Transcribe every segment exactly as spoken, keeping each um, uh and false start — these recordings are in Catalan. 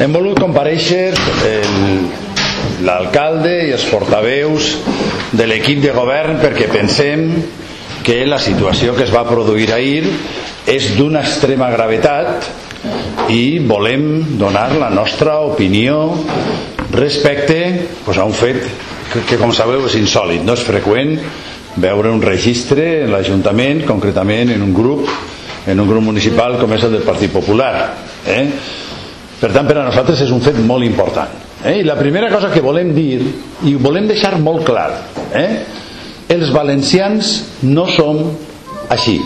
Hem volgut comparèixer l'alcalde i els portaveus de l'equip de govern perquè pensem que la situació que es va produir ahir és d'una extrema gravetat i volem donar la nostra opinió respecte pues, a un fet que, que com sabeu és insòlit, no és freqüent veure un registre en l'Ajuntament, concretament en un grup en un grup municipal com és el del Partit Popular. Eh? Per tant, per a nosaltres és un fet molt important. Eh? I la primera cosa que volem dir, i ho volem deixar molt clar, eh? els valencians no som així.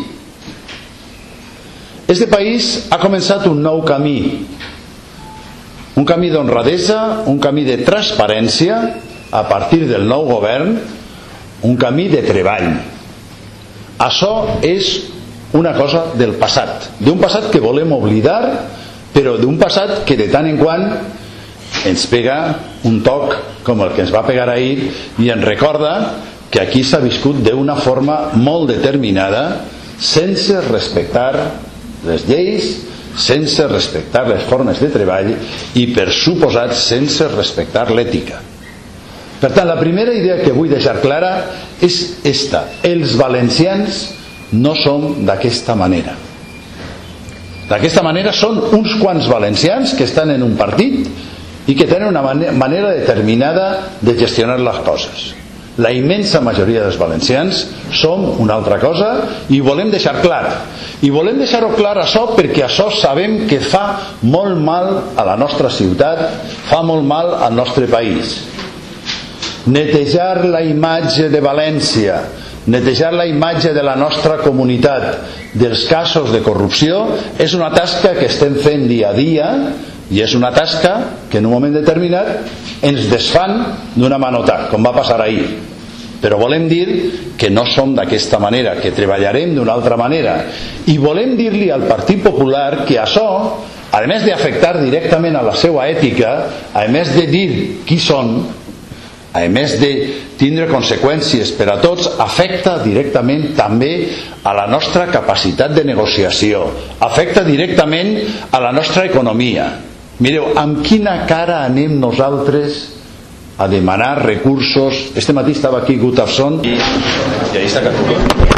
Este país ha començat un nou camí, un camí d'honradesa, un camí de transparència a partir del nou govern, un camí de treball. Això és una cosa del passat, d'un passat que volem oblidar, però d'un passat que de tant en quant ens pega un toc com el que ens va pegar ahir i ens recorda que aquí s'ha viscut d'una forma molt determinada sense respectar les lleis, sense respectar les formes de treball i per suposat sense respectar l'ètica. Per tant, la primera idea que vull deixar clara és esta: els valencians no som d'aquesta manera. D'aquesta manera són uns quants valencians que estan en un partit i que tenen una manera determinada de gestionar les coses. La immensa majoria dels valencians som una altra cosa i volem deixar clar. I volem deixar-ho clar això perquè això sabem que fa molt mal a la nostra ciutat, fa molt mal al nostre país. Netejar la imatge de València, netejar la imatge de la nostra comunitat dels casos de corrupció és una tasca que estem fent dia a dia i és una tasca que en un moment determinat ens desfan d'una manota, com va passar ahir. Però volem dir que no som d'aquesta manera, que treballarem d'una altra manera. I volem dir-li al Partit Popular que això, a més d'afectar directament a la seva ètica, a més de dir qui són, a més de tindre conseqüències per a tots, afecta directament també a la nostra capacitat de negociació, afecta directament a la nostra economia. Mireu, amb quina cara anem nosaltres a demanar recursos? Este matí estava aquí Gustafsson i, i ahí està Catalunya.